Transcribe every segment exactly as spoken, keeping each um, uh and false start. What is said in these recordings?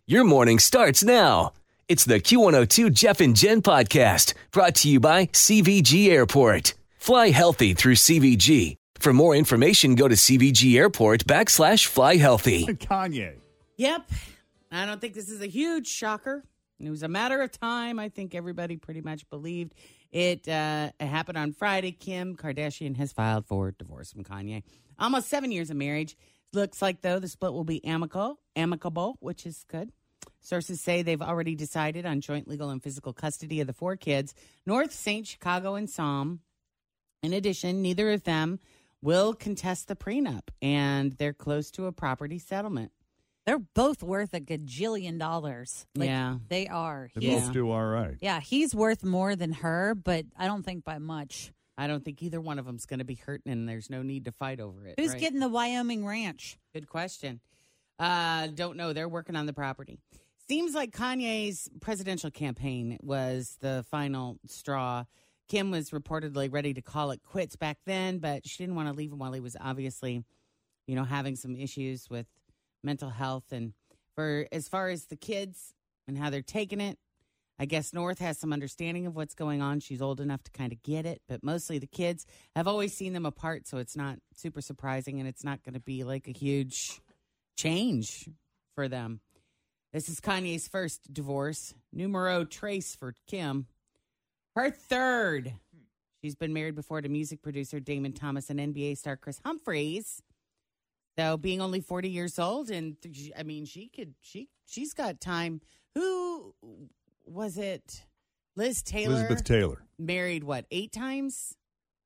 Your morning starts now. It's the Q one oh two Jeff and Jen podcast brought to you by C V G Airport. Fly healthy through C V G. For more information, go to C V G Airport backslash fly healthy. Kanye. Yep. I don't think this is a huge shocker. It was a matter of time. I think everybody pretty much believed it, uh, it happened on Friday. Kim Kardashian has filed for divorce from Kanye. Almost seven years of marriage. Looks like, though, the split will be amicable, amicable, which is good. Sources say they've already decided on joint legal and physical custody of the four kids, North, Saint, Chicago, and Psalm. In addition, neither of them will contest the prenup, and they're close to a property settlement. They're both worth a gajillion dollars. Like, yeah. They are. They Yeah. both do all right. Yeah, he's worth more than her, but I don't think by much. I don't think either one of them's going to be hurting, and there's no need to fight over it. Who's right? getting the Wyoming ranch? Good question. Uh, don't know. They're working on the property. Seems like Kanye's presidential campaign was the final straw. Kim was reportedly ready to call it quits back then, but she didn't want to leave him while he was obviously, you know, having some issues with mental health. And for as far as the kids and how they're taking it, I guess North has some understanding of what's going on. She's old enough to kind of get it, but mostly the kids have always seen them apart, so it's not super surprising, and it's not going to be like a huge change for them. This is Kanye's first divorce. Numero trace for Kim. Her third. She's been married before to music producer Damon Thomas and N B A star Chris Humphries. So being only forty years old, and th- I mean, she could, she, she's got time. Who was it? Liz Taylor? Elizabeth Taylor. Married, what, eight times?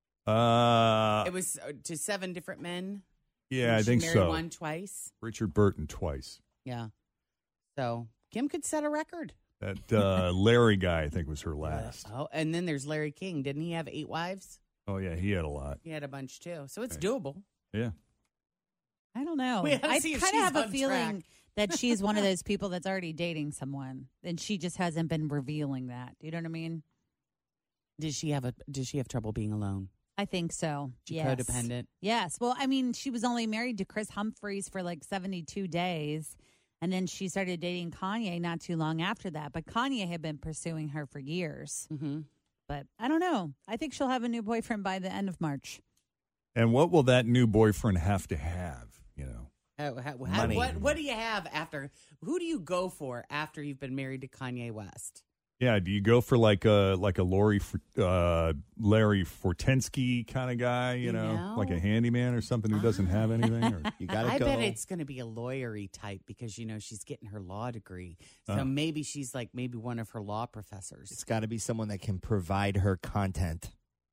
Uh, It was uh, to seven different men. yeah, I She think married so. one twice. Richard Burton twice. Yeah. So Kim could set a record. That uh, Larry guy, I think, was her last. Oh, and then there's Larry King. Didn't he have eight wives? Oh, yeah, he had a lot. He had a bunch, too. So it's Right. doable. Yeah. I don't know. We gotta I see if kind she's of have a on feeling track. that she's one of those people that's already dating someone, and she just hasn't been revealing that. You know what I mean? Did she have a? Did she have trouble being alone? I think so. She yes. codependent. Yes. Well, I mean, she was only married to Chris Humphries for like seventy-two days. And then she started dating Kanye not too long after that. But Kanye had been pursuing her for years. Mm-hmm. But I don't know. I think she'll have a new boyfriend by the end of March. And what will that new boyfriend have to have, you know? How, how, how, Money. what What do you have after? Who do you go for after you've been married to Kanye West? Yeah, do you go for like a like a Lori, uh, Larry Fortensky kind of guy, you, You know, know? like a handyman or something who doesn't have anything? Or? You gotta I go. bet it's going to be a lawyery type because you know she's getting her law degree. So Oh. maybe she's like maybe one of her law professors. It's got to be someone that can provide her content.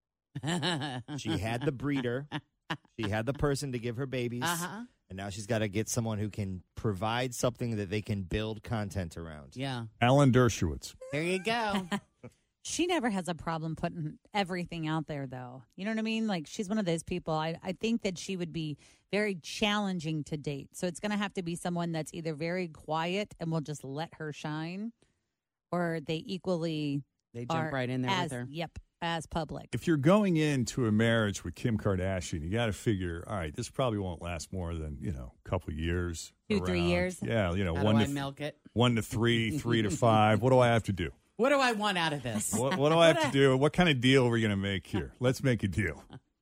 She had the breeder. She had the person to give her babies. Uh-huh. And now she's got to get someone who can provide something that they can build content around. Yeah. Alan Dershowitz. There you go. She never has a problem putting everything out there, though. You know what I mean? Like, she's one of those people. I, I think that she would be very challenging to date. So it's going to have to be someone that's either very quiet and will just let her shine, or they equally They jump are right in there as, with her. Yep, as public. If you're going into a marriage with Kim Kardashian, you got to figure, all right, this probably won't last more than, you know, a couple of years. Two, three around. years? Yeah, you know, How one do to I th- milk it? one to three, three to five. What do I have to do? What do I want out of this? What, what do I have What to I- do? What kind of deal are we going to make here? Let's make a deal.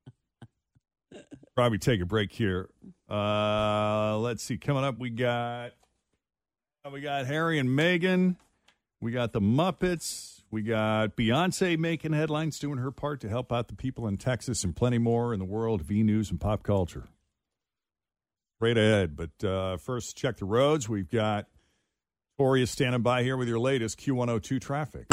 Probably take a break here. Uh, let's see. Coming up, we got we got Harry and Meghan. We got the Muppets. We got Beyonce making headlines, doing her part to help out the people in Texas, and plenty more in the world of e-news and pop culture. Straight ahead. But uh, first, check the roads. We've got Tori standing by here with your latest Q one oh two traffic.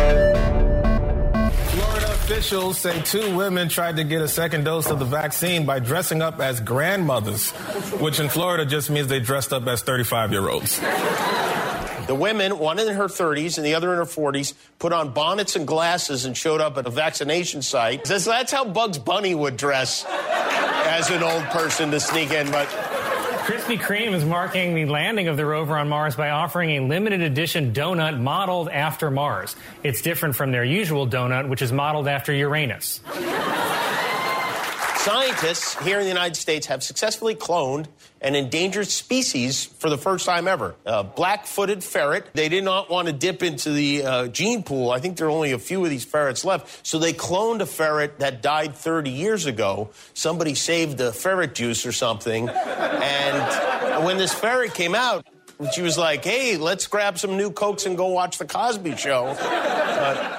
Florida officials say two women tried to get a second dose of the vaccine by dressing up as grandmothers, which in Florida just means they dressed up as thirty-five-year-olds. The women, one in her thirties and the other in her forties, put on bonnets and glasses and showed up at a vaccination site. That's how Bugs Bunny would dress as an old person to sneak in, but... Krispy Kreme is marking the landing of the rover on Mars by offering a limited edition donut modeled after Mars. It's different from their usual donut, which is modeled after Uranus. Scientists here in the United States have successfully cloned an endangered species for the first time ever. A black-footed ferret. They did not want to dip into the uh, gene pool. I think there are only a few of these ferrets left. So they cloned a ferret that died thirty years ago. Somebody saved the ferret juice or something. And when this ferret came out, she was like, hey, let's grab some new Cokes and go watch The Cosby Show. But...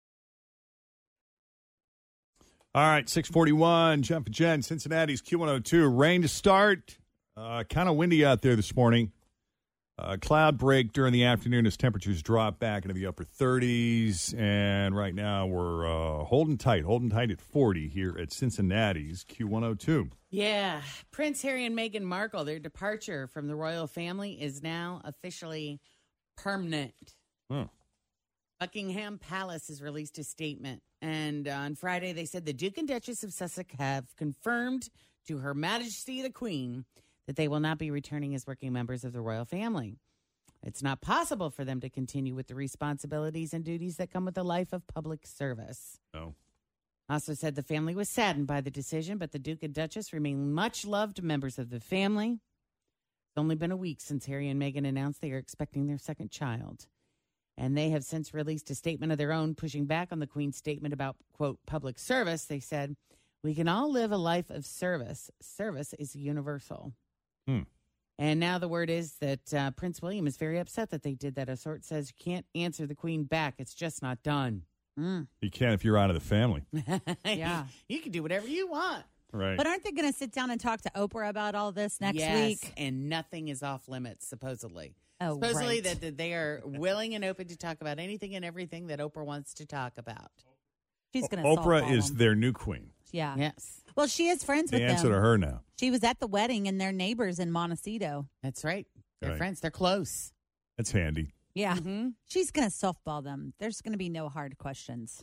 All right, six forty-one, Jeff and Jen, Cincinnati's Q one oh two. Rain to start. Uh, kind of windy out there this morning. Uh, cloud break during the afternoon as temperatures drop back into the upper thirties. And right now we're uh, holding tight, holding tight at forty here at Cincinnati's Q one oh two. Yeah. Prince Harry and Meghan Markle, their departure from the royal family is now officially permanent. Huh. Buckingham Palace has released a statement. And on Friday, they said the Duke and Duchess of Sussex have confirmed to Her Majesty the Queen that they will not be returning as working members of the royal family. It's not possible for them to continue with the responsibilities and duties that come with a life of public service. No. Also said the family was saddened by the decision, but the Duke and Duchess remain much loved members of the family. It's only been a week since Harry and Meghan announced they are expecting their second child. And they have since released a statement of their own, pushing back on the Queen's statement about, quote, public service. They said, we can all live a life of service. Service is universal. Hmm. And now the word is that uh, Prince William is very upset that they did that. A source says you can't answer the Queen back. It's just not done. Mm. You can if you're out of the family. Yeah. You can do whatever you want. Right. But aren't they going to sit down and talk to Oprah about all this next yes, week? And nothing is off limits, supposedly. Oh, supposedly right. that, that they are willing and open to talk about anything and everything that Oprah wants to talk about. She's going to Oprah is their new queen. Yeah. Yes. Well, she is friends They with answer them. to her now. She was at the wedding and they're neighbors in Montecito. That's right. They're Right. friends. They're close. That's handy. Yeah. Mm-hmm. She's going to softball them. There's going to be no hard questions.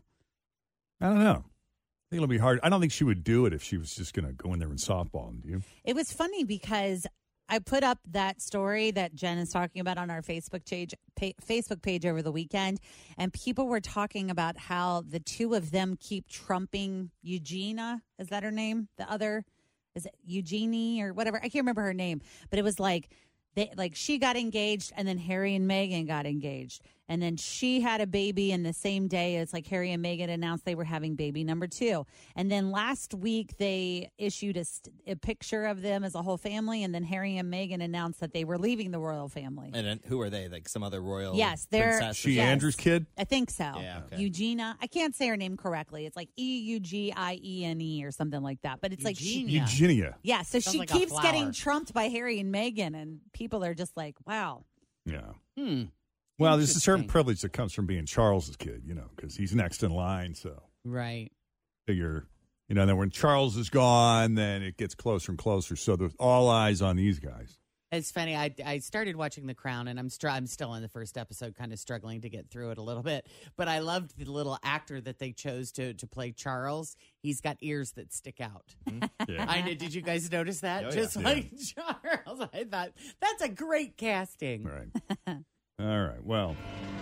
I don't know. I think it'll be hard. I don't think she would do it if she was just going to go in there and softball them. Do you? It was funny because I put up that story that Jen is talking about on our Facebook page, pa- Facebook page over the weekend, and people were talking about how the two of them keep trumping Eugenia. Is that her name? The other, is it Eugenie or whatever? I can't remember her name, but it was like they like she got engaged, and then Harry and Meghan got engaged. And then she had a baby, and the same day, it's like Harry and Meghan announced they were having baby number two. And then last week, they issued a, st- a picture of them as a whole family, and then Harry and Meghan announced that they were leaving the royal family. And then who are they? Like some other royal Yes, they're- princess? She Yes. Andrew's kid? I think so. Yeah, okay. Eugenia. I can't say her name correctly. It's like E U G I E N E or something like that. But it's like she, Eugenia. Eugenia. yeah. So Sounds she like a keeps flower. getting trumped by Harry and Meghan, and people are just like, wow. Yeah. Hmm. Well, there's a certain Interesting. privilege that comes from being Charles's kid, you know, because he's next in line. So Right. figure, you know, then when Charles is gone, then it gets closer and closer. So there's all eyes on these guys. It's funny. I, I started watching The Crown, and I'm str- I'm still in the first episode, kind of struggling to get through it a little bit. But I loved the little actor that they chose to to play Charles. He's got ears that stick out. Yeah. I know. Did you guys notice that? Oh, yeah. Just Yeah. like Charles, I thought that's a great casting. Right. All right. Well,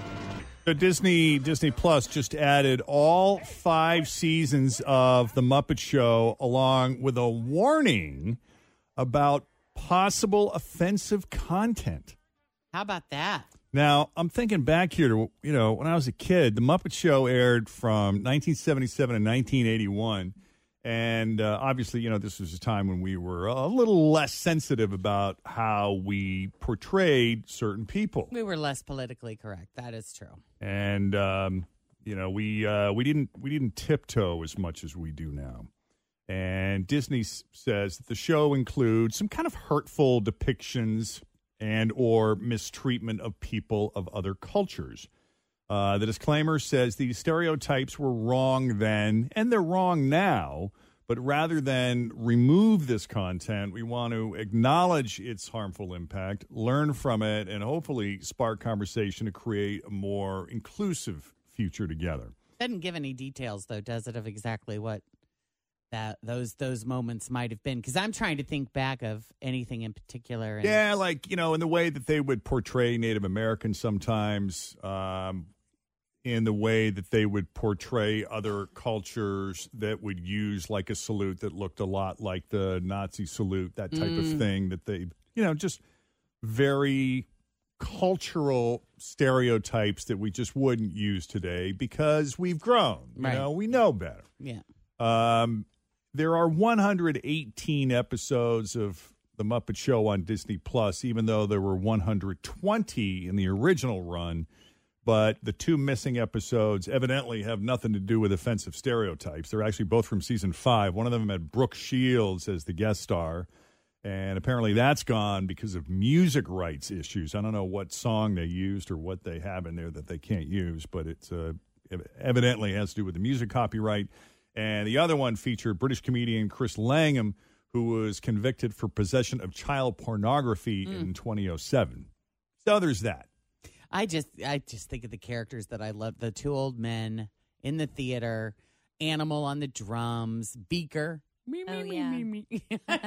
so Disney Disney Plus just added all five seasons of The Muppet Show, along with a warning about possible offensive content. How about that? Now, I'm thinking back here to, you know, when I was a kid, The Muppet Show aired from nineteen seventy-seven to nineteen eighty-one. And uh, obviously, you know, this was a time when we were a little less sensitive about how we portrayed certain people. We were less politically correct. That is true. And, um, you know, we uh, we didn't we didn't tiptoe as much as we do now. And Disney s- says that the show includes some kind of hurtful depictions and or mistreatment of people of other cultures. Uh, the disclaimer says these stereotypes were wrong then, and they're wrong now. But rather than remove this content, we want to acknowledge its harmful impact, learn from it, and hopefully spark conversation to create a more inclusive future together. Doesn't give any details, though, does it, of exactly what that those those moments might have been? Because I'm trying to think back of anything in particular. And Yeah, like, you know, in the way that they would portray Native Americans sometimes, um, in the way that they would portray other cultures that would use like a salute that looked a lot like the Nazi salute, that type Mm. of thing that they, you know, just very cultural stereotypes that we just wouldn't use today because we've grown. You Right. know, we know better. Yeah. Um, there are one hundred eighteen episodes of The Muppet Show on Disney Plus, even though there were one hundred twenty in the original run. But the two missing episodes evidently have nothing to do with offensive stereotypes. They're actually both from season five. One of them had Brooke Shields as the guest star. And apparently that's gone because of music rights issues. I don't know what song they used or what they have in there that they can't use, but it's uh, evidently has to do with the music copyright. And the other one featured British comedian Chris Langham, who was convicted for possession of child pornography Mm. in twenty oh seven. So there's that. I just I just think of the characters that I love. The two old men in the theater, Animal on the drums, Beaker. Me, me, Oh, me, yeah. me, me.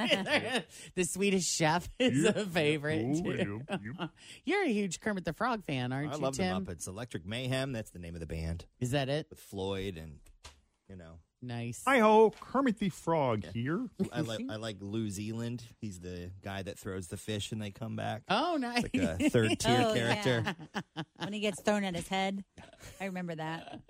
The Swedish Chef is Yeah. a favorite. Oh, too. yeah, yeah. You're a huge Kermit the Frog fan, aren't I you, love Tim? the Muppets. Electric Mayhem, that's the name of the band. Is that it? With Floyd and, you know. Nice. Hi-ho, Kermit the Frog Yeah. here. I like I like Lou Zealand. He's the guy that throws the fish and they come back. Oh, nice. It's like a third tier Oh, character. yeah. When he gets thrown at his head. I remember that.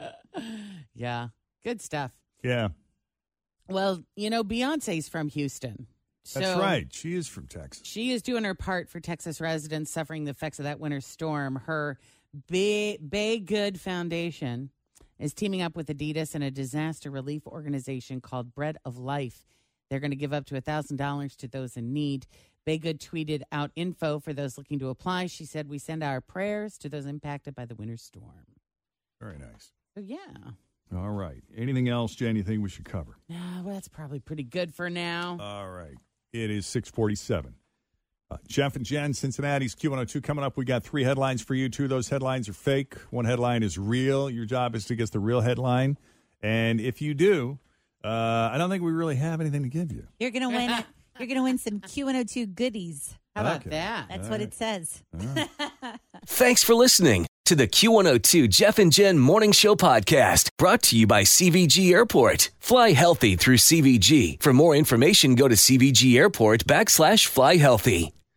Yeah. Good stuff. Yeah, Well, you know, Beyonce's from Houston. that's So right. She is from Texas. She is doing her part for Texas residents suffering the effects of that winter storm. Her Bay, Bay Good Foundation is teaming up with Adidas and a disaster relief organization called Bread of Life. They're going to give up to one thousand dollars to those in need. Bay Good tweeted out info for those looking to apply. She said, "We send our prayers to those impacted by the winter storm." Very nice. So, yeah. All right. Anything else, Jen, you think we should cover? Nah, well, that's probably pretty good for now. All right. It is six forty-seven. Uh, Jeff and Jen, Cincinnati's Q one oh two coming up. We got three headlines for you. Two of those headlines are fake. One headline is real. Your job is to guess the real headline. And if you do, uh, I don't think we really have anything to give you. You're gonna win you're gonna win some Q one oh two goodies. How about Okay. that? That's All what right. it says. Thanks for listening to the Q one oh two Jeff and Jen Morning Show podcast, brought to you by C V G Airport. Fly healthy through C V G. For more information, go to C V G Airport backslash fly healthy.